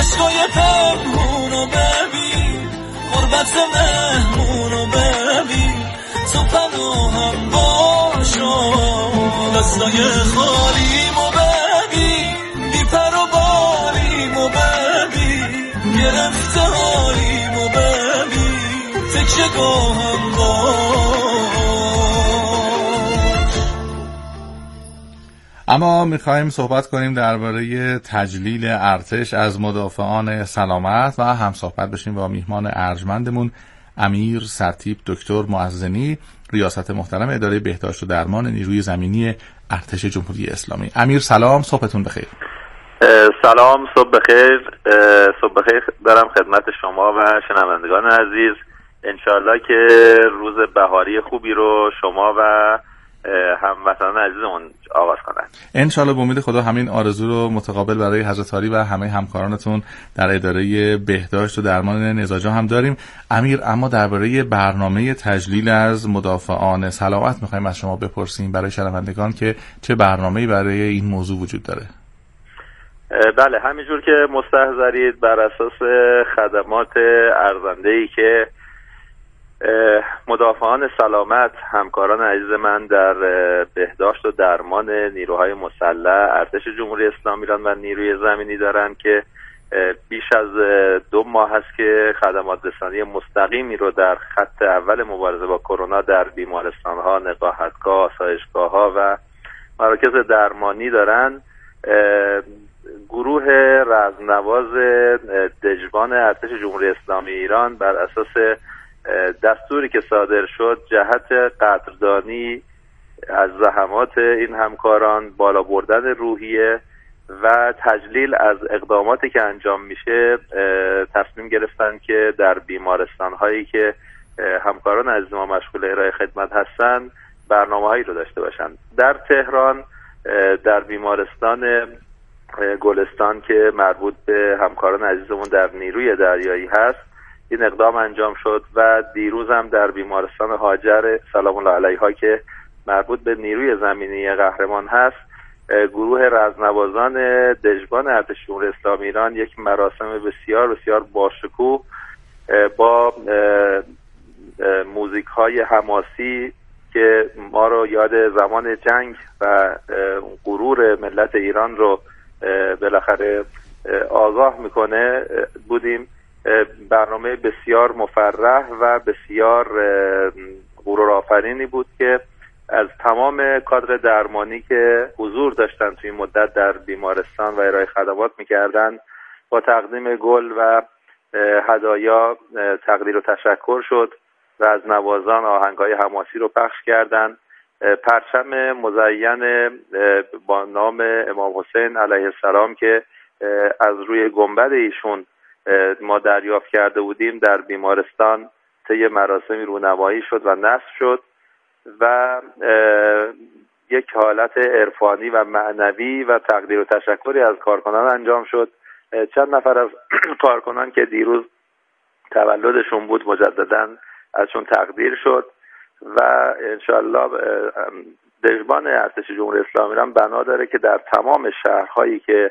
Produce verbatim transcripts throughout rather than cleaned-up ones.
عشقای پنهونو ببین، غربت مهمونو ببین، تو پناهم باشو، دستای خالیمو ببین، بی پر و بالیمو ببین، گرفته حالیمو ببین، تکیه گاهم باش. اما میخوایم صحبت کنیم درباره تجلیل ارتش از مدافعان سلامت و هم صحبت بشیم با میهمان ارجمندمون امیر سرتیپ دکتر معزنی، ریاست محترم اداره بهداشت و درمان نیروی زمینی ارتش جمهوری اسلامی. امیر سلام، صبحتون بخیر. سلام، صبح بخیر. صبح بخیر دارم خدمت شما و شنوندگان عزیز. انشالله که روز بهاری خوبی رو شما و هموطنان عزیزمون آغاز کنن. انشالله به امید خدا همین آرزو رو متقابل برای حضرت عالی و همه همکارانتون در اداره بهداشت و درمان نزاجا هم داریم. امیر، اما درباره برنامه تجلیل از مدافعان سلامت میخوایم از شما بپرسیم برای شنوندگان که چه برنامه‌ای برای این موضوع وجود داره. بله، همینجور که مستحضرید بر اساس خدمات ارزنده‌ای که مدافعان سلامت همکاران عزیز من در بهداشت و درمان نیروهای مسلح ارتش جمهوری اسلامی ایران و نیروی زمینی دارن که بیش از دو ماه هست که خدمات رسانی مستقیمی رو در خط اول مبارزه با کرونا در بیمارستان‌ها، نقاهتگاه، آسایشگاه‌ها و مراکز درمانی دارن. گروه رزمنواز دژبان ارتش جمهوری اسلامی ایران بر اساس دستوری که صادر شد جهت قدردانی از زحمات این همکاران، بالا بردن روحیه و تجلیل از اقداماتی که انجام میشه تصمیم گرفتن که در بیمارستان هایی که همکاران عزیز ما مشغول ارائه خدمت هستن برنامه هایی رو داشته باشن. در تهران در بیمارستان گلستان که مربوط به همکاران عزیزمون در نیروی دریایی هست این اقدام انجام شد و دیروز هم در بیمارستان هاجر سلام الله علیها که مربوط به نیروی زمینی قهرمان هست گروه رزمنوازان دژبان ارتش جمهوری اسلامی ایران یک مراسم بسیار بسیار باشکوه با موزیک های حماسی که ما رو یاد زمان جنگ و غرور ملت ایران رو بالاخره آگاه میکنه بودیم. برنامه بسیار مفرح و بسیار غرورآفرینی بود که از تمام کادر درمانی که حضور داشتن توی این مدت در بیمارستان و ارائه خدمات میکردن با تقدیم گل و هدایا تقدیر و تشکر شد و از نوازان آهنگای حماسی رو پخش کردند. پرچم مزین با نام امام حسین علیه السلام که از روی گنبد ایشون ما دریافت کرده بودیم در بیمارستان طی مراسمی رونمایی شد و نصب شد و یک حالت عرفانی و معنوی و تقدیر و تشکری از کارکنان انجام شد. چند نفر از کارکنان که دیروز تولدشون بود مجدداً ازشون تقدیر شد و انشالله دژبان ارتش جمهوری اسلامی ایران بنا داره که در تمام شهرهایی که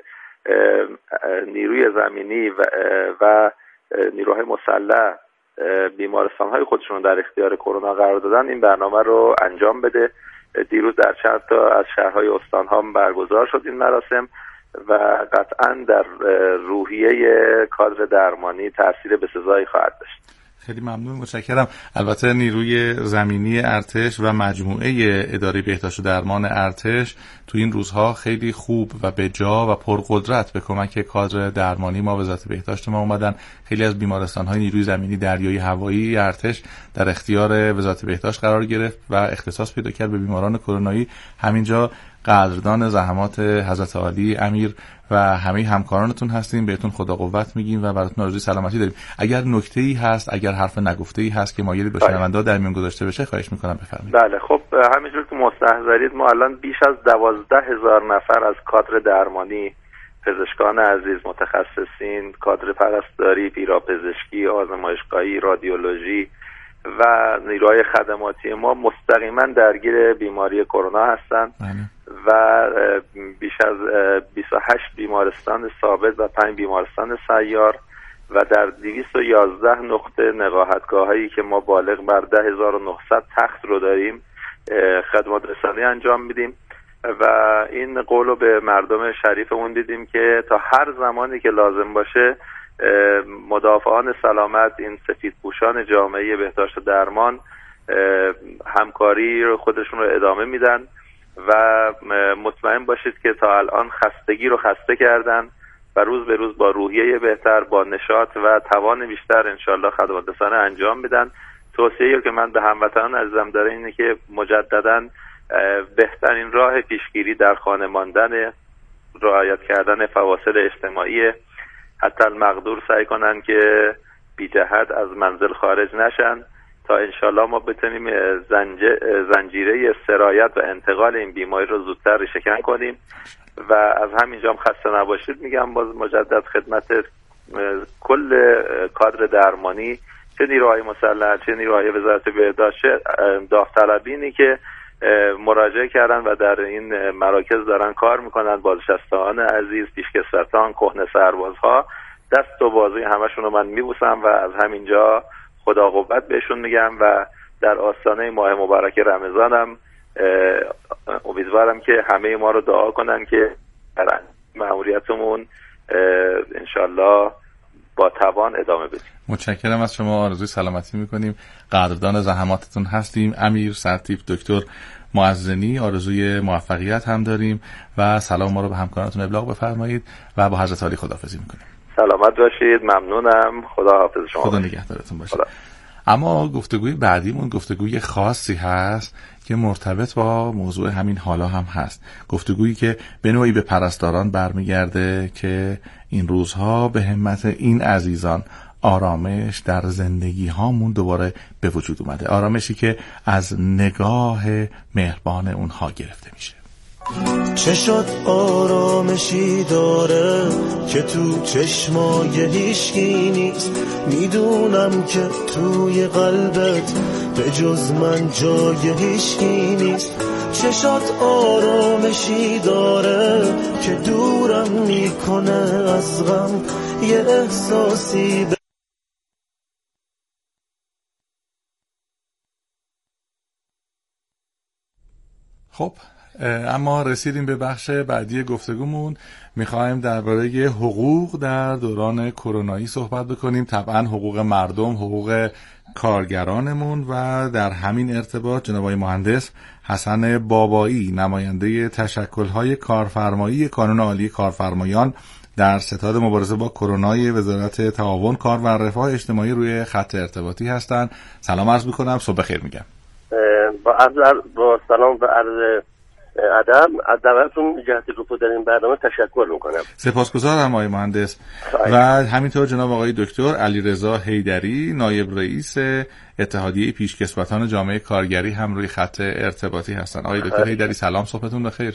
نیروی زمینی و, و نیروهای مسلح بیمارستان‌های خودشون در اختیار کرونا قرار دادن این برنامه رو انجام بده. دیروز در چند تا از شهرهای استان‌ها برگزار شد این مراسم و قطعاً در روحیه کادر درمانی تأثیر بسزایی خواهد داشت. خیلی ممنون، متشکرم. البته نیروی زمینی ارتش و مجموعه اداره بهداشت و درمان ارتش تو این روزها خیلی خوب و به جا و پرقدرت به کمک کادر درمانی ما وزارت بهداشت ما اومدن. خیلی از بیمارستان‌های نیروی زمینی دریایی هوایی ارتش در اختیار وزارت بهداشت قرار گرفت و اختصاص پیدا کرد به بیماران کرونایی. همینجا قدردان زحمات حضرت عالی امیر و همه همکارانتون هستیم، بهتون خدا قوت میگیم و براتون آرزوی سلامتی داریم. اگر نکته‌ای هست، اگر حرف نگفته‌ای هست که مایلی با شنوندا در میون گذاشته بشه خواهش میکنم بفرمایید. بله، خب همینجور که مستحضرید ما الان بیش از دوازده هزار نفر از کادر درمانی، پزشکان عزیز، متخصصین، کادر پرستاری، پیراپزشکی، آزمایشگاهی، رادیولوژی و نیروهای خدماتی ما مستقیما درگیر بیماری کرونا هستند و بیش از بیست و هشت بیمارستان ثابت و پنج بیمارستان سیار و در دویست و یازده نقطه نقاهتگاه هایی که ما بالغ بر ده هزار و نهصد تخت رو داریم خدمات رسانی انجام میدیم و این قولو به مردم شریفمون دیدیم که تا هر زمانی که لازم باشه مدافعان سلامت، این سفیدپوشان جامعه بهداشت و درمان همکاری رو خودشون رو ادامه میدن و مطمئن باشید که تا الان خستگی رو خسته کردن و روز به روز با روحیه بهتر، با نشاط و توان بیشتر انشالله خدمات رسانی انجام میدن. توصیه‌ای که من به هموطنان عزیزم داره اینه که مجدداً بهترین راه پیشگیری در خانه ماندن، رعایت کردن فواصل اجتماعی، حتی المقدور سعی کنن که بی جهت از منزل خارج نشن تا انشالله ما بتونیم زنجیره سرایت و انتقال این بیماری رو زودتر ریشه‌کن کنیم و از همینجا هم خسته نباشید میگم باز مجدد خدمت کل کادر درمانی، چه نیروهای مسلح چه نیروهای وزارت بهداشت، داوطلبینی که مراجعه کردن و در این مراکز دارن کار میکنن، بازنشستگان عزیز، پیشکسوتان، کهنه سربازها، دست و بازوی همشون رو من میبوسم و از همینجا خدا قوت بهشون میگم و در آستانه ماه مبارک رمضانم امیدوارم که همه ما رو دعا کنن که در مأموریتمون انشالله با توان ادامه بدیم. متشکرم از شما، آرزوی سلامتی میکنیم، قدردان زحماتتون هستیم. امیر سرتیپ دکتر معزنی آرزوی موفقیت هم داریم و سلام ما رو به همکارانتون ابلاغ بفرمایید و با حضرت عالی خداحافظی میکنیم. سلامت باشید، ممنونم، خدا حافظ شما، خدا نگهدارتون باشه. خدا. اما گفتگوی بعدیمون گفتگوی خاصی هست که مرتبط با موضوع همین حالا هم هست، گفتگویی که به نوعی به پرستاران برمیگرده که این روزها به همت این عزیزان آرامش در زندگی هامون دوباره به وجود اومده، آرامشی که از نگاه مهربان اونها گرفته میشه. چه شد آرامشی داره که تو چشمای هیچکی نیست، میدونم که توی قلبت به جز من جای هیچکی نیست. چه شد آرامشی داره که دورم میکنه از غم، یه احساسی ب... خب اما رسیدیم به بخش بعدی گفتگومون. میخوایم درباره حقوق در دوران کرونایی صحبت بکنیم، طبعا حقوق مردم، حقوق کارگرانمون و در همین ارتباط جناب آقای مهندس حسن بابایی نماینده تشکل‌های کارفرمایی کانون عالی کارفرمایان در ستاد مبارزه با کرونای وزارت تعاون کار و رفاه اجتماعی روی خط ارتباطی هستند. سلام عرض می‌کنم، صبح بخیر میگم. با عرض با سلام و عرض ادب از دعوتتون جهت گفتگو در این برنامه تشکر میکنم. سپاسگزارم آقای مهندس. و همینطور جناب آقای دکتر علیرضا حیدری نایب رئیس اتحادیه پیشکسوتان جامعه کارگری هم روی خط ارتباطی هستن. آقای دکتر حیدری سلام، صبحتون بخیر.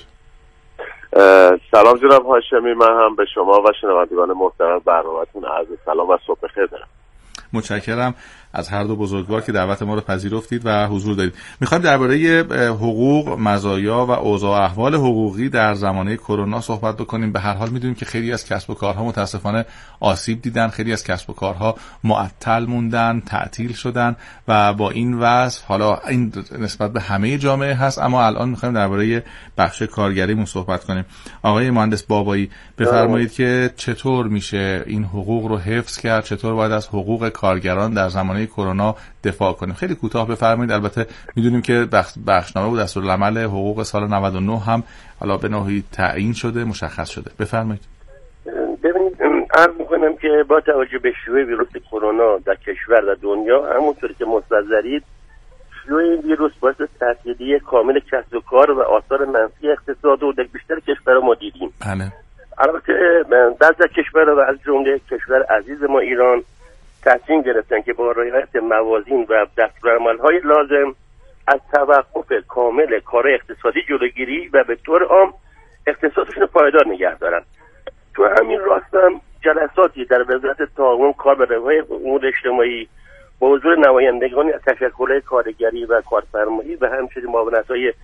سلام جناب هاشمی، من هم به شما و شنوندگان محترم برنامه‌تون عرض سلام و صبح بخیر دارم. متشکرم از هر دو بزرگوار که دعوت ما رو پذیرفتید و حضور دارید. میخوایم درباره حقوق، مزایا و اوضاع احوال حقوقی در زمانه کرونا صحبت بکنیم. به هر حال میدونیم که خیلی از کسب و کارها متاسفانه آسیب دیدن، خیلی از کسب و کارها معطل موندن، تعطیل شدن و با این وضع حالا این نسبت به همه جامعه هست، اما الان میخوایم درباره بخش کارگریمون صحبت کنیم. آقای مهندس بابایی بفرمایید که چطور میشه این حقوق رو حفظ کرد، چطور باید از حقوق کارگران در زمانه کرونا دفاع کنیم؟ خیلی کوتاه بفرمایید. البته میدونیم که بخشنامه و دستورالعمل حقوق سال نود و نه هم حالا به نوعی تعیین شده، مشخص شده. بفرمایید. ببینید عرض می‌کنم که با توجه به شیوع ویروس کرونا در کشور و دنیا، همونطوری که مستحضرید شیوع ویروس باعث تعطیلی کامل کسب و کار و آثار منفی اقتصاد و در بیشتر کشورها ما دیدیم. بله. البته بعضی از کشورها و از جمله کشور عزیز ما ایران تصمیم گرفتن که با رعایت موازین و دستورالعمل‌های لازم از توقف کامل کار اقتصادی جلوگیری و به طور عام اقتصادشون پایدار نگه دارن. تو همین راستم جلساتی در وزارت تعاون کار و رفاه امور اجتماعی با حضور نمایندگان از تشکل‌های کارگری و کارفرمایی و همچنین معاونت‌های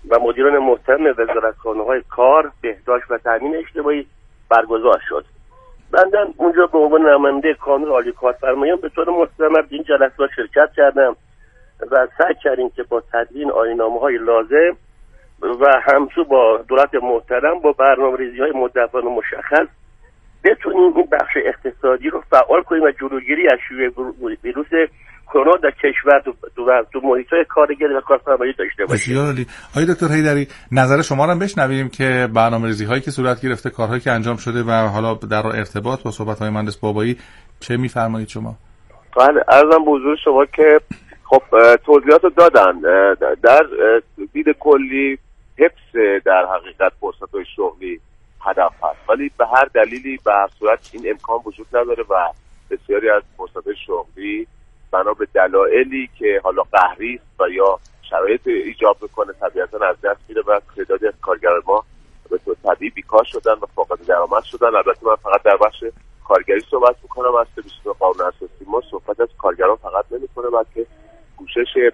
و مدیران محترم وزارتخانه‌های کار، بهداشت و تامین اجتماعی برگزار شد. بنده اونجا به عنوان نماینده کانون عالی کارفرمایان به طور مستمر این جلسات شرکت کردم و سعی کردیم که با تدوین آیین‌نامه‌های لازم و همسو با دولت محترم با برنامه‌ریزی‌های مدون و مشخص بتونیم این بخش اقتصادی رو فعال کنیم و جلوگیری از شیوع ویروس کرونا در کشور تو تو, تو محیط‌های کارگر و کارفرمایی داشته باشیم. بسیار عالی. آقای دکتر حیدری، نظر شما رو هم بشنویم که برنامه‌ریزی‌هایی که صورت گرفته، کارهایی که انجام شده و حالا در ارتباط با صحبت‌های مهندس بابایی چه می‌فرمایید شما؟ بله، عرضم به حضور شما که خب توضیحات رو دادن. در دید کلی حفظ در حقیقت فرصت‌های شغلی هدف هست، ولی به هر دلیلی به هر صورت این امکان وجود نداره و بسیاری از فرصت‌های شغلی بنا به دلایلی که حالا قهری است و یا شرایط ایجاب میکنه طبیعتاً از دست میره و تعدادی از کارگران ما به طور طبیعی بیکار شدن و فاقد درآمد شدن. البته من فقط در بخش کارگری صحبت میکنم. از بیست و دو قانون اساسی ما صحبت از کارگران فقط نمیکنه، بلکه کوشش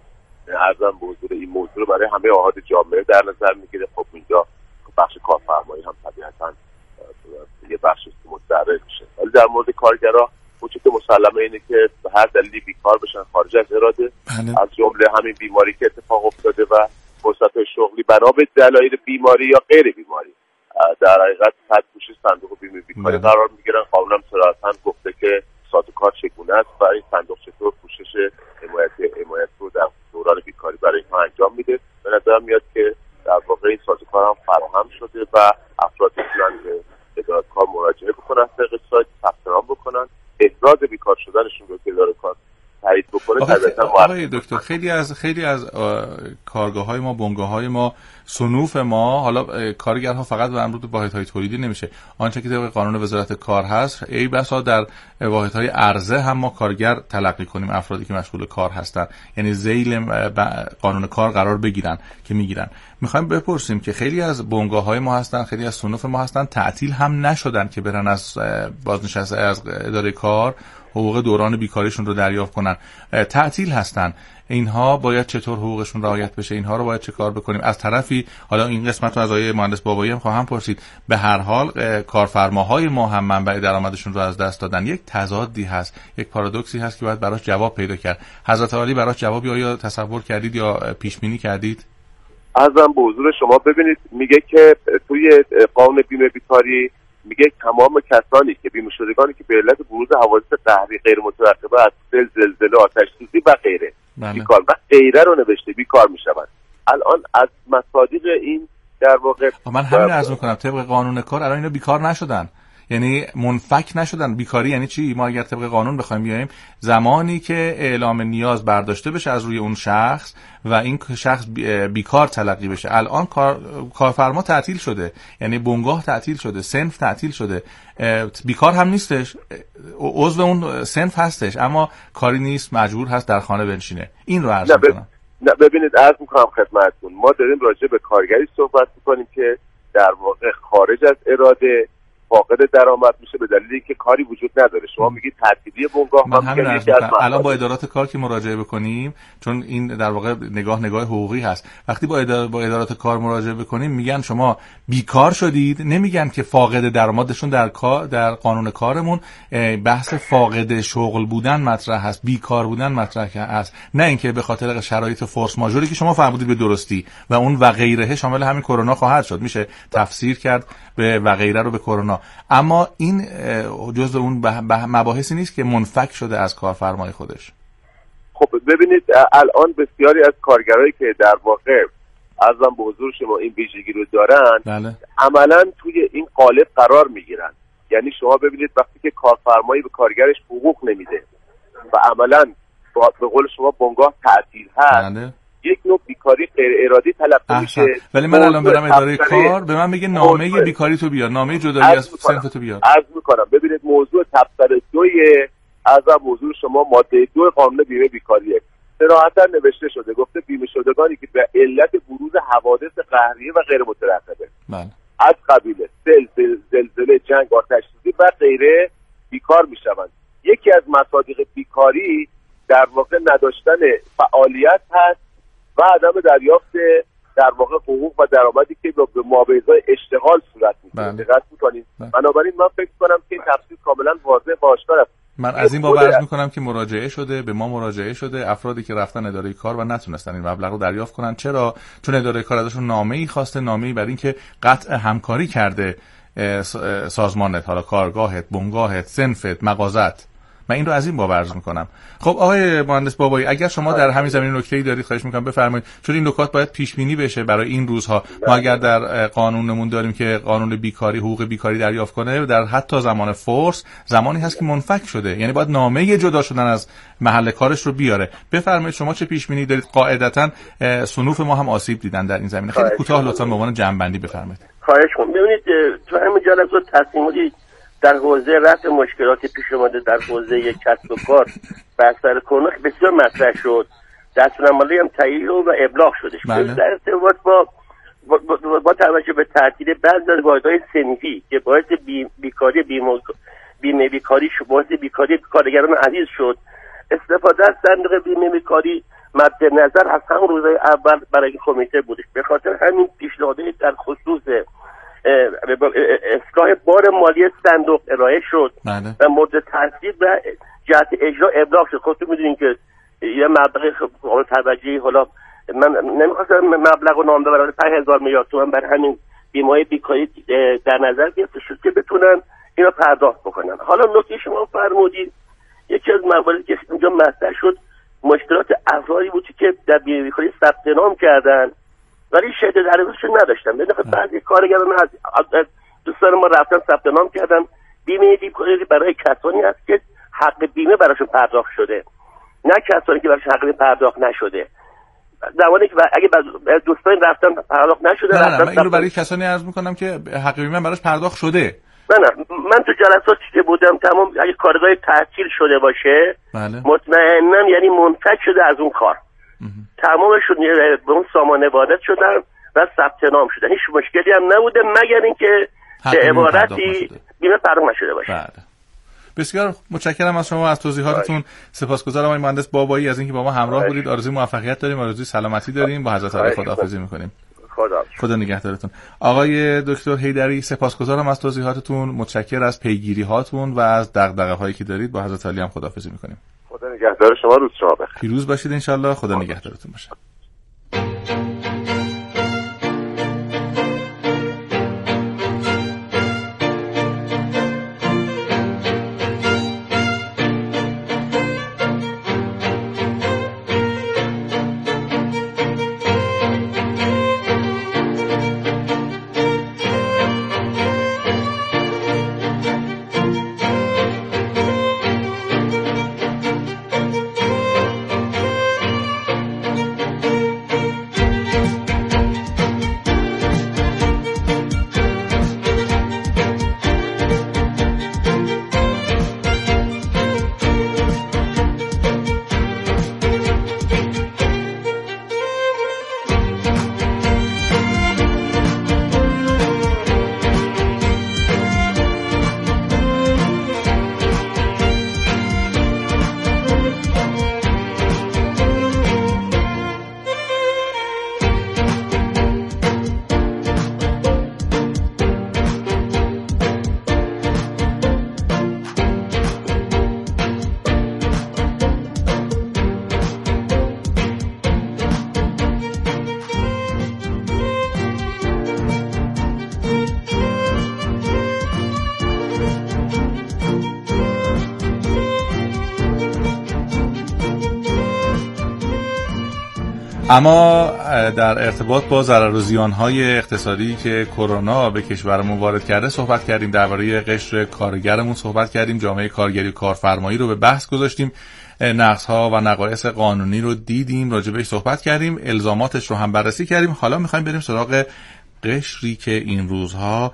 ارزم به حضور این موضوع رو برای همه احاد جامعه در نظر میگیره. خب اینجا بخش کارفرمایی هم طبیعتاً یه بخش متضرر میشه، ولی در مورد کارگرا وجود مسلمه اینه که به هر دلیلی بیکار بشن خارج از اراده، از جمله همین بیماری که اتفاق افتاده و فرصت‌های شغلی بنا به دلایل بیماری یا غیر بیماری در حقیقت تحت پوشش صندوق بیمه بیکاری قرار میگیرن. قانونم صراحتاً گفته که سازوکار چگونه است و این صندوق چطور پوشش حمایت حمایت رو در دوران بیکاری برای اینها انجام میده. به نظر میاد که در واقع این سازوکار هم فراهم شده و افراد میتونن به اداره کار مراجعه بکنن، طبق سایت ثبت نام بکنن، احراز بیکار شدنشون رو که اداره کار تایید بکنه. طبعا آقای دکتر، خیلی از خیلی از کارگاه‌های ما، بنگاه‌های ما، صنوف ما، حالا کارگرها فقط مربوط به واحدهای تولیدی نمیشه، آنچه که طبق قانون وزارت کار هست، ای بسا در واحدهای عرضه هم ما کارگر تلقی کنیم افرادی که مشغول کار هستن، یعنی ذیل قانون کار قرار بگیرن که میگیرن. میخوایم بپرسیم که خیلی از بنگاه‌های ما هستن، خیلی از صنوف ما هستن تعطیل هم نشدن که برن از بازنشسته از اداره کار حقوق دوران بیکاریشون رو دریافت کنن، تعطیل هستن. اینها باید چطور حقوقشون رعایت بشه؟ اینها رو باید چه کار بکنیم؟ از طرفی حالا این قسمت رو از آقای مهندس بابایی هم خواهم پرسید، به هر حال کارفرماهای ما هم منبع درآمدشون رو از دست دادن. یک تضادی هست، یک پارادوکسی هست که باید براش جواب پیدا کرد. حضرت عالی براش جوابی آیا تصور کردید یا پیش بینی کردید؟ عرضم به حضور شما ببینید، میگه که توی قانون بیمه بیکاری میگه تمام کسانی که بیمه شدگانی که به علت بروز حوادث قهری غیر متوقفه از سیل، زلزله، آتش سوزی و غیره بله. بیکار و غیره رو نوشته بیکار میشوند. الان از مصادیق این در واقع من همین عرض میکنم طبق قانون کار الان اینا بیکار نشدن، یعنی منفک نشدن. بیکاری یعنی چی؟ ما اگر طبق قانون بخوایم بیایم، زمانی که اعلام نیاز برداشته بشه از روی اون شخص و این شخص بیکار تلقی بشه. الان کار کارفرما تعطیل شده، یعنی بنگاه تعطیل شده، صنف تعطیل شده، بیکار هم نیستش، عضو اون صنف هستش اما کاری نیست، مجبور هست در خانه بنشینه. این رو عرض می‌کنم. نه ببینید، عرض می‌کنم خدمتتون، ما داریم راجع به کارگری صحبت می‌کنیم که در واقع خارج از اراده فاقد درآمد میشه به دلیلی که کاری وجود نداره. شما میگید تعطیلی بنگاه، من همین عرض می‌کنم. الان با ادارات کار که مراجعه بکنیم، چون این در واقع نگاه نگاه حقوقی هست، وقتی با ادار... با ادارات کار مراجعه بکنیم میگن شما بیکار شدید، نمیگن که فاقد درآمدشون در کار در قانون کارمون بحث فاقد شغل بودن مطرح هست، بیکار بودن مطرح هست، نه اینکه به خاطر شرایط فورس ماژوری که شما فرمودید به درستی و اون و غیره شامل همین کرونا خواهد شد. میشه تفسیر کرد به و غیره رو به کرونا، اما این جزء اون مباحثی نیست که منفک شده از کارفرمای خودش. خب ببینید، الان بسیاری از کارگرایی که در واقع عرضم به حضور شما این ویژگی رو دارن بله. عملا توی این قالب قرار میگیرن. یعنی شما ببینید وقتی که کارفرمایی به کارگرش حقوق نمیده و عملا به قول شما بنگاه تعطیل هست بله. یک نوع بیکاری غیر ارادی تلقی میشه. ولی من الان برم اداره کار به من میگه نامه بیکاری تو بیار، نامه جدایی از صنف تو بیار. عرض میکنم ببینید موضوع تبصره دوی از موضوع شما ماده دو قانون بیمه بیکاریه. صراحتا نوشته شده، گفته بیمه شدگانی که به علت بروز حوادث قهریه و غیر مترقبه بله. از قبیل سیل، زلزله، جنگ، آتش سوزی و غیره بیکار میشوند. یکی از مصادیق بیکاری در واقع نداشتن فعالیت هست و عدم دریافت در واقع حقوق و درآمدی که به مابعضای اشتغال صورت میگیره. دقت می‌کنید. بنابراین من فکر کنم که این تفصیل کاملا واضح و آشکار است. من از این بابت عرض می‌کنم که مراجعه شده، به ما مراجعه شده افرادی که رفتن اداره کار و نتونستن این مبلغ رو دریافت کنن. چرا؟ چون اداره کار ازشون نامه‌ای خواسته، نامه‌ای برای اینکه قطع همکاری کرده سازمانت، حالا کارگاهت، بنگاهت، صنفت، مغازت. من این رو از این باب عرض میکنم. خب آقای مهندس بابایی، اگر شما در همین زمینه نکته‌ای دارید خواهش میکنم بفرمایید، چون این نکات باید پیش بینی بشه برای این روزها. ما اگر در قانونمون داریم که قانون بیکاری حقوق بیکاری دریافت کنه، در حتی زمان فرض زمانی هست که منفک شده، یعنی باید نامه جدا شدن از محل کارش رو بیاره. بفرمایید شما چه پیش بینی دارید؟ قاعدتاً صنوف ما هم آسیب دیدن در این زمینه. خیلی کوتاه لطفاً به عنوان جمع‌بندی بفرمایید. خواهش می‌کنم. ببینید تو همین جلسات تصمیماتی در حوزه رفع مشکلات پیش اومده در حوزه کسب و کار و اثر کرونا بسیار مطرح شد. دستورالعملی هم تایید و ابلاغ شدش. بله. در ارتباط با با, با, با توجه به تعطیل بعضی از واحدهای صنفی که باعث بی، بیکاری بیمه بیمه بیکاری شد، باعث بیکاری کارگران عزیز شد، استفاده از صندوق بیمه بیکاری مد نظر از همون روزهای اول برای کمیته بودش. به خاطر همین پیشنهادات در خصوص اصلاح بار مالی صندوق ارائه شد بله. و مورد تصویب و جهت اجرا ابلاغ شد. خودتون میدونین که یه مبلغ قابل توجهی، حالا من نمیخواستم مبلغ رو نام ببرم، پنج هزار میلیارد تومان بر همین بیمه بیکاری در نظر گرفته شد که بتونن اینا پرداخت بکنن. حالا نکته شما فرمودید یکی از مواردی که اینجا مطرح شد مشکلات افرادی بود که در بیمه بیکاری ثبت نام کردن ولی شهادت درآمدشون نداشتن. ببینید بعضی کارگران از دوستان ما رفتن ثبت نام کردن، بیمه بیکاری برای کسانی است که حق بیمه براشون پرداخت شده، نه کسانی که براشون حق بیمه پرداخت نشده. زمانی که اگه دوستان رفتن پرداخت نشده نه رفتن نه من اینو برای کسانی عرض میکنم که حق بیمه براش پرداخت شده. نه نه من تو جلساتی که بودم تمام اگه کارگاه تعطیل شده باشه بله. مطمئناً یعنی منفک شده از اون کار. تمامشون به اون سامانه وارد شدن و ثبت نام شدن، هیچ مشکلی هم نبوده مگر اینکه به عبارتی بیمه پرداخت نشده باشه. بله. بسیار متشکرم از شما، از توضیحاتتون. سپاسگزارم آقای مهندس بابایی از اینکه با ما همراه بودید. آرزوی موفقیت داریم، آرزوی سلامتی داریم. با حضرت علی خداحافظی می‌کنیم. خدا خدا نگهدارتون. آقای دکتر حیدری سپاسگزارم از توضیحاتتون، متشکر از پیگیری هاتون و از دغدغه‌هایی که دارید. با حضرت علی هم خداحافظی می‌کنیم. خدا نگهدار شما، روز شما بخیر. پیروز باشید ان شاءالله. خدا نگهدارتون باشه. اما در ارتباط با ضرر و زیان‌های اقتصادی که کرونا به کشورمون وارد کرده صحبت کردیم، درباره قشر کارگرمون صحبت کردیم، جامعه کارگری و کارفرمایی رو به بحث گذاشتیم، نقص‌ها و نقایص قانونی رو دیدیم، راجبش صحبت کردیم، الزاماتش رو هم بررسی کردیم. حالا می‌خوایم بریم سراغ قشری که این روزها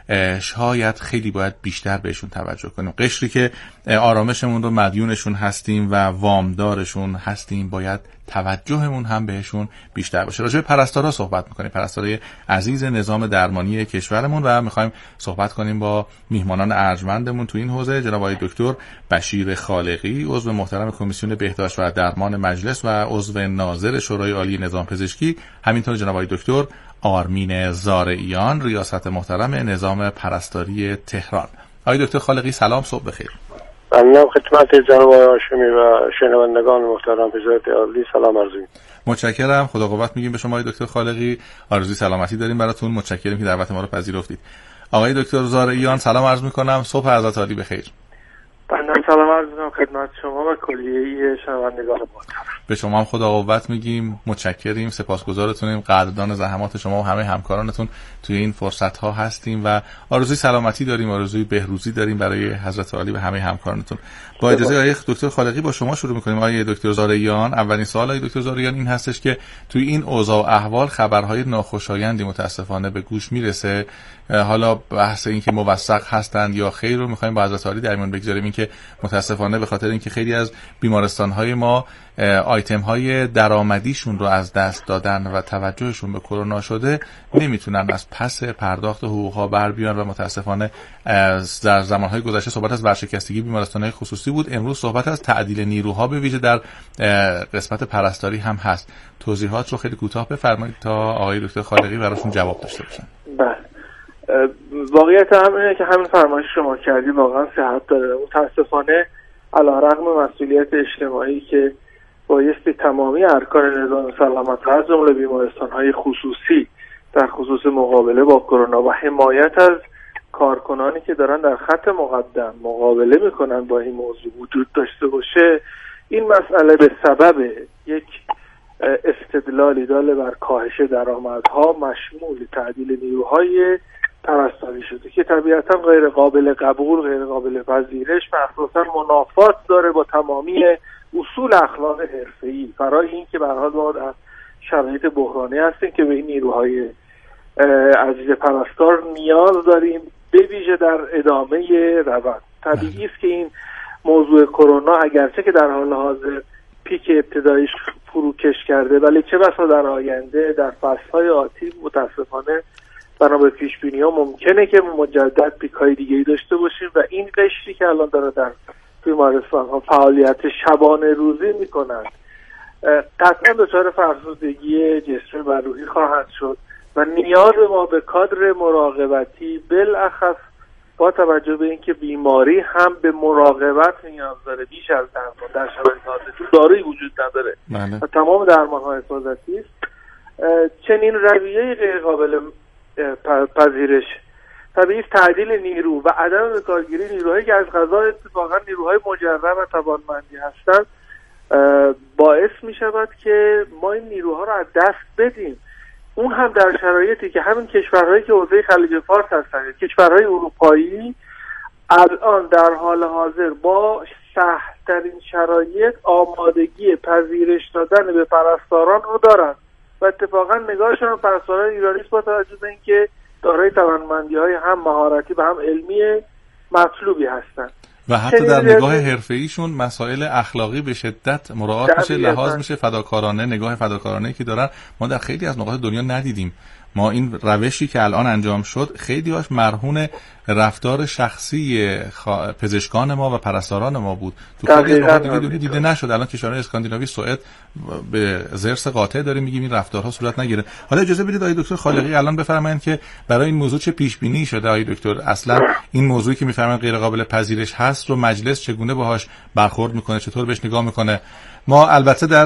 شاید خیلی باید بیشتر بهشون توجه کنیم. قشری که آرامشمون رو مدیونشون هستیم و وامدارشون هستیم، باید توجهمون هم بهشون بیشتر باشه. راجع به پرستارا صحبت می‌کنیم، پرستارای عزیز نظام درمانی کشورمون، و می‌خوایم صحبت کنیم با میهمانان ارجمندمون تو این حوزه، جناب آقای دکتر بشیر خالقی، عضو محترم کمیسیون بهداشت و درمان مجلس و عضو ناظر شورای عالی نظام پزشکی، همینطور جناب آقای دکتر آرمین زارعیان، ریاست محترم نظام پرستاری تهران. آقای دکتر خالقی سلام، صبح بخیر. ممنونم خدمت جناب آقای هاشمی و شنوندگان محترم حضرت عالی سلام عرض می‌کنم. متشکرم، خدا قوت میگیم به شما آقای دکتر خالقی، آرزوی سلامتی داریم براتون. متشکرم که دعوت ما رو پذیرفتید. آقای دکتر زارعیان سلام عرض می‌کنم، صبح حضرت عالی بخیر. بنده سلام عرض می‌کنم خدمت شما و کلیه شنوندگان محترم. به شما هم خدا قوت میگیم، متشکریم، سپاسگزارتونیم، قدردان زحمات شما و همه همکارانتون توی این فرصت‌ها هستیم و آرزوی سلامتی داریم، آرزوی بهروزی داریم برای حضرت عالی و همه همکارانتون. با اجازه آقای دکتر خالقی با شما شروع می‌کنیم. آقای دکتر زارعیان، اولین سوال آقای دکتر زارعیان این هستش که توی این اوضاع و احوال خبرهای ناخوشایندی متاسفانه به گوش میرسه. حالا بحث این که موثق هستند یا خیر رو می‌خوایم با حضرت عالی در میون بگذاریم. این که متاسفانه به خاطر اینکه خیلی از بیمارستان‌های ما آیتم‌های درآمدیشون رو از دست دادن و توجهشون به کرونا شده، نمیتونن از پس پرداخت حقوق‌ها بر بیان و متاسفانه در زمان‌های گذشته صحبت از ورشکستگی بیمارستان‌های خصوصی بود، امروز صحبت از تعدیل نیروها به ویژه در قسمت پرستاری هم هست. توضیحات رو خیلی کوتاه بفرمایید تا آقای دکتر خالقی براشون جواب داشته باشن. بله، واقعیت هم اینه که همین فرمایش شما کردید واقعا صحت داره. متاسفانه علیرغم مسئولیت اجتماعی که بایستی تمامی ارکان نظام سلامت از جمله بیمارستان‌های خصوصی در خصوص مقابله با کرونا و حمایت از کارکنانی که دارن در خط مقدم مقابله میکنن با این موضوع وجود داشته باشه، این مسئله به سبب یک استدلالی داله بر کاهش درآمدها مشمول تعدیل نیروهای پرستاری شده که طبیعتا غیر قابل قبول، غیر قابل پذیرش و اساسا منافات داره با تمامی اصول اخلاق حرفه‌ای. برای این که به هر حال ما در شرایط بحرانی هستیم که به این نیروهای عزیز پرستار نیاز داریم، به ویژه در ادامه روند. طبیعی است که این موضوع کرونا اگرچه که در حال حاضر پیک ابتداییش فروکش کرده، ولی چه بسا در آینده در فصل‌های آتی متاسفانه بنا به پیش بینی ها ممکنه که مجدد پیک های دیگه‌ای داشته باشیم و این قشری که الان داره در بیمارستان ها فعالیت شبانه روزی میکنن قطعا دچار فرسودگی جسمی و روحی خواهند شد و نیاز ما به کادر مراقبتی بالاخص با توجه به اینکه بیماری هم به مراقبت نیاز داره بیش از درمان در شرایط حاضر، چون دارویی وجود نداره و تمام درمان ها حفاظتی است. چنین رویه غیر قابل پذیرش طبیعی تعدیل نیرو و عدم به کارگیری نیروهایی که از قضا اتفاقا نیروهای مجرب و توانمندی هستند باعث می شود که ما این نیروها رو از دست بدیم، اون هم در شرایطی که همین کشورهایی که حوزه خلیج فارس هستند، کشورهای اروپایی الان در حال حاضر با سخت‌ترین شرایط آمادگی پذیرش دادن به پرستاران رو دارن و اتفاقا نگاهشون پرستاران ایرانی با توجه به اینکه دارای توانمندی‌های هم مهارتی و هم علمی مطلوبی هستند و حتی در نگاه حرفه‌ایشون مسائل اخلاقی به شدت مراعات میشه، لحاظ میشه، فداکارانه، نگاه فداکارانه‌ای که دارن ما در خیلی از نقاط دنیا ندیدیم. ما این روشی که الان انجام شد خیلی هاش مرهون رفتار شخصی خوا... پزشکان ما و پرستاران ما بود. تو خیلی از نقاط دیگه دنیا دیده نشد. الان کشورهای اسکاندیناوی، سوئد به زرس قاطع داریم میگیم این رفتارها صورت نگیره. حالا اجازه بدید آقای دکتر خالقی الان بفرمایید که برای این موضوع چه پیش بینی شده آقای دکتر؟ اصلا این موضوعی که میفرمایید غیر قابل پذیرش هست رو مجلس چگونه باهاش برخورد میکنه، چطور بهش نگاه میکنه؟ ما البته در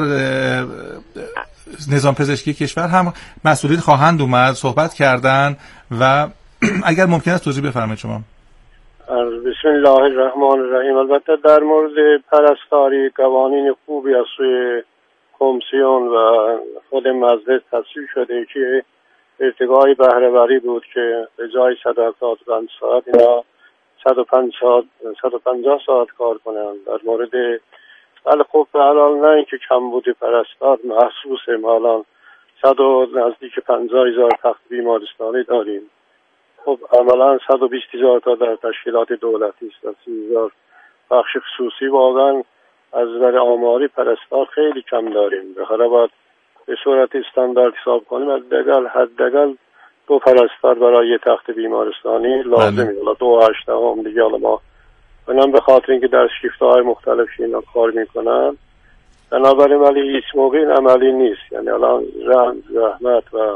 نظام پزشکی کشور هم مسئولین خواهند اومد صحبت کردن و اگر ممکن است توضیح بفرمایید شما. بسم الله الرحمن الرحیم. البته در مورد پرستاری قوانین خوبی از سوی کمیسیون و خود مجلس تصویب شده که ارتقای بهره‌وری بود که به جای صد و هفتاد و پنج ساعت اینا صد و پنجاه ساعت کار کنند. در مورد ولی خب الان نه اینکه کمبود پرستار محسوسه، ما الان صد و نزدیک پنجاه هزار تخت بیمارستانی داریم خب عملا صد و بیست هزار تا در تشکیلات دولتی است و سی هزار بخش خصوصی. واقعا از نظر آماری پرستار خیلی کم داریم. بخاطر باید به صورت استاندارد حساب کنیم، حداقل حداقل دو پرستار برای یه تخت بیمارستانی لازمی. حالا دو هشتم دیگه حالا ما منم به خاطر اینکه در شیفت‌های مختلف اینا کار میکنن، بنابراین ولی هیچ موقع این عملی نیست. یعنی الان رنج، زحمت و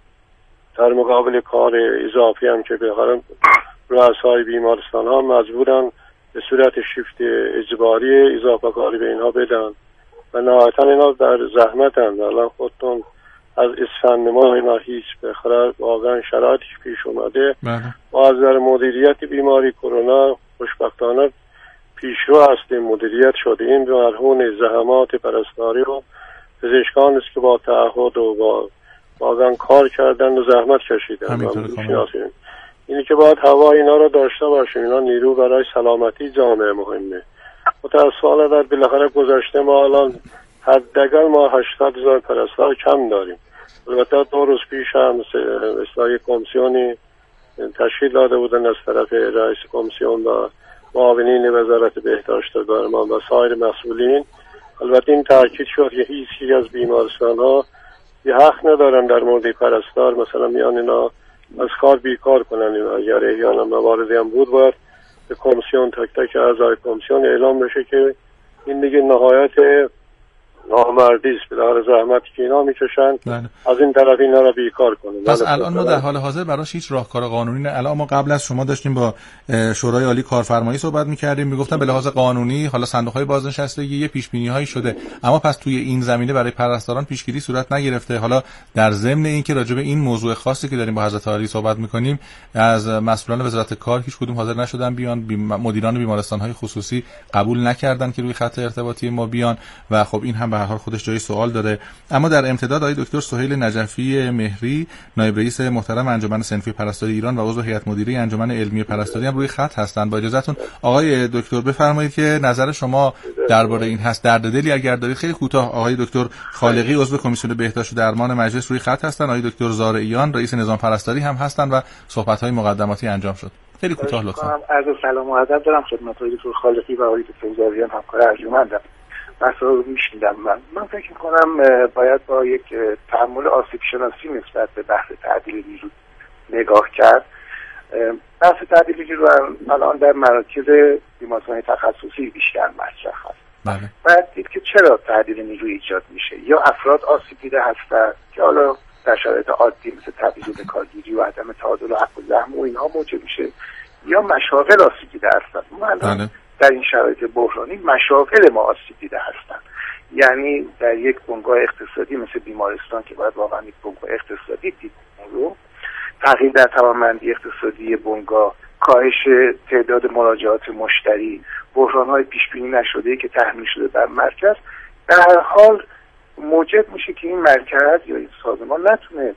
در مقابل کار اضافی هم که بخارن رؤسای بیمارستان ها مجبورن به صورت شیفت اجباری اضافه کاری به اینها بدن و نهایتا اینا در زحمت هم. الان خودتون از اسفند ما اینا هیچ بخرد واقعا شرایطی پیش اومده و از در مدیریت بیماری کرونا خوشبختانه پیشرو هستیم، مدیریت شدیم به مرهون زحمات پرستاری و پزشکان است که با تعهد و با واقعا کار کردن و زحمت کشیدن. اینی که باید هوا اینا رو داشته باشیم. اینا نیرو برای سلامتی جامعه مهمه. متاسفانه در بالاخره گذشته ما الان حداقل ما هشتاد هزار پرستار کم داریم. البته دو روز پیش هم اصلاحی کمیسیونی تشکیل داده بودن از طرف رئیس کمیسیون و معاونین وزارت بهداشت و درمان و سایر مسئولین. البته این تاکید شد که هیچ از بیمارستان ها یه حق ندارن در مورد پرستار مثلا میان اینا از کار بیکار کنن. اینا اگر احیانا مواردی هم بود باید به کمیسیون تک تک اعضای کمیسیون اعلام بشه که این دیگه نهایت نامردی است. به دار زحمتی که اینا میکشن از این طرف اینا رو بیکار کنن. پس الان ما در حال حاضر براش هیچ راهکار قانونی نه. الان ما قبل از شما داشتیم با شورای عالی کارفرمایی صحبت میکردیم، میگفتن به لحاظ قانونی حالا صندوق‌های بازنشستگی یه پیش بینی‌هایی شده، اما پس توی این زمینه برای پرستاران پیشگیری صورت نگرفته. حالا در ضمن اینکه راجع به این موضوع خاصی که داریم با حضرت عالی صحبت میکنیم، از مسئولان وزارت کار هیچ کدوم حاضر نشدن بیان، مدیران بیمارستان‌های خصوصی قبول نکردن که روی خط ارتباطی ما بیان و خب این هم به هر حال خودش جای سوال داره. اما در امتداد آقای دکتر سهیل نجفی مهری، نایب رئیس محترم انجمن صنفی پرستاری ایران و عضو هیئت مدیره انجمن علمی پرستاری هم روی خط هستند. با اجازهتون آقای دکتر بفرمایید که نظر شما درباره این هست. درد دلی اگر دارید خیلی کوتاه. آقای دکتر خالقی عضو کمیسیون بهداشت و درمان مجلس روی خط هستند. آقای دکتر زارعیان رئیس نظام پرستاری هم هستند و صحبت‌های مقدماتی انجام شد. خیلی کوتاه لطفا. عرض سلام و ادب دارم خدمت آقای دکتر خالقی و آقای دکتر زارعیان، همکار ارجمندم. بحث رو میشنیدم. من من فکر میکنم باید با یک تأمل آسیب شناسی نسبت به بحث تعدیل نیرو نگاه کرد. بحث تعدیل نیرو الان در مراکز بیمارستان تخصصی بیشتر مطرح هست. بله. باید دید که چرا تعدیل نیرو ایجاد میشه. یا افراد آسیب دیده هستند که حالا در شرایط عادی مثل تبعیض و کارگیری و عدم تعادل و حق و زحمه و اینها موجب میشه، یا مشاغل آسیب دیده هستند. ما الان در این شرایط بحرانی مشاغل ما آسیب دیده هستند. یعنی در یک بنگاه اقتصادی مثل بیمارستان که باید واقعا یک بنگاه اقتصادی دید رو، تغییر در توانمندی اقتصادی بنگاه، کاهش تعداد مراجعات مشتری، بحران‌های پیش بینی نشده‌ای که تحمیل شده بر مرکز، در هر حال موجب میشه که این مرکز یا این سازمان نتونه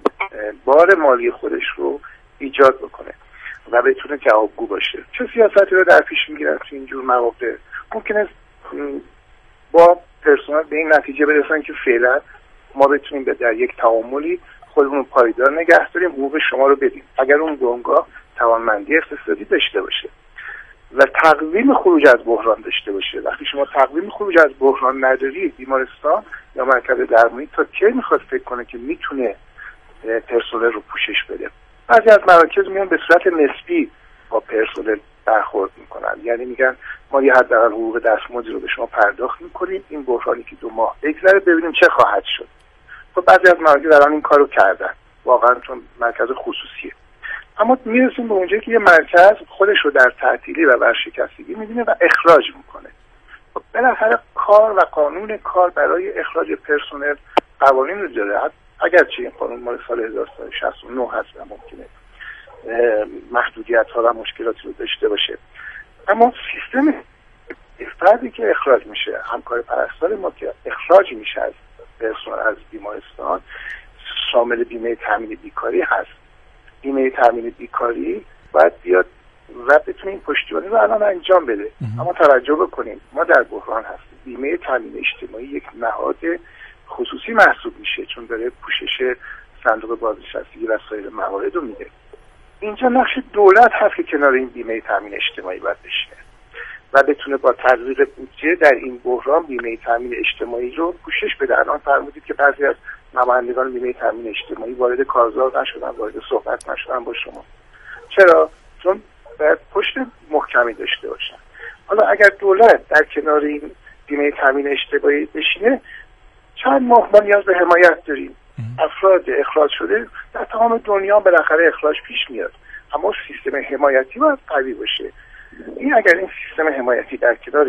بار مالی خودش رو ایجاد بکنه و بتونه جوابگو باشه. چه سیاستی رو در پیش میگیرن تو اینجور مواقع؟ ممکنه با پرسنل به این نتیجه برسن که فعلا ما بتونیم به در یک تعاملی خودمون رو پایدار نگه داریم، حقوق شما رو بدیم اگر اون بنگاه توانمندی اقتصادی داشته باشه و تقویم خروج از بحران داشته باشه. وقتی شما تقویم خروج از بحران نداری، بیمارستان یا مرکز درمانی تا کی میخواد فکر کنه که میتونه پرسنل رو پوشش بده؟ بعضی از مراکز میان به صورت نسبی با پرسنل برخورد میکنن، یعنی میگن ما یه حداقل حقوق دستمزدی رو به شما پرداخت میکنیم، این بحرانی که دو ماه بگذره ببینیم چه خواهد شد. خب بعضی از مراکز الان این کارو کردن، واقعا چون مرکز خصوصیه. اما میرسیم به اونجایی که یه مرکز خودش رو در تعطیلی و ورشکستگی میبینه و اخراج میکنه. خب بالاخره کار و قانون کار برای اخراج پرسنل قوانین رو داره، اگرچه این قانون مال سال هزار و سیصد و شصت و نه هست و ممکنه محدودیت ها و مشکلاتی رو داشته باشه، اما سیستم فردی که اخراج میشه، همکار پرستار ما که اخراج میشه از پرسنل از بیمارستان، شامل بیمه تامین بیکاری هست. بیمه تامین بیکاری باید بیاد و بتونه این پشتیبانی رو الان انجام بده. اما توجه بکنیم ما در بحران هستیم. بیمه تامین اجتماعی یک نهاد خصوصی محسوب میشه چون داره پوشش صندوق بازنشستگی و سایر موارد رو میده. اینجا نقش دولت هست که کنار این بیمه تامین اجتماعی باید بشینه و بتونه با تزریق بودجه در این بحران بیمه تامین اجتماعی رو پوشش بده. الان فرمودید که بعضی از نمایندگان بیمه تامین اجتماعی وارد کارزار نشدن، وارد صحبت نشدن با شما. چرا؟ چون باید پشت محکمی داشته باشن. حالا اگر دولت در کنار این بیمه تامین اجتماعی بشینه، چند ماه ما نیاز به حمایت داریم. افراد اخراج شده در تمام دنیا بالاخره اخراج پیش میاد، اما سیستم حمایتی باید قوی باشه. این اگر این سیستم حمایتی در کنار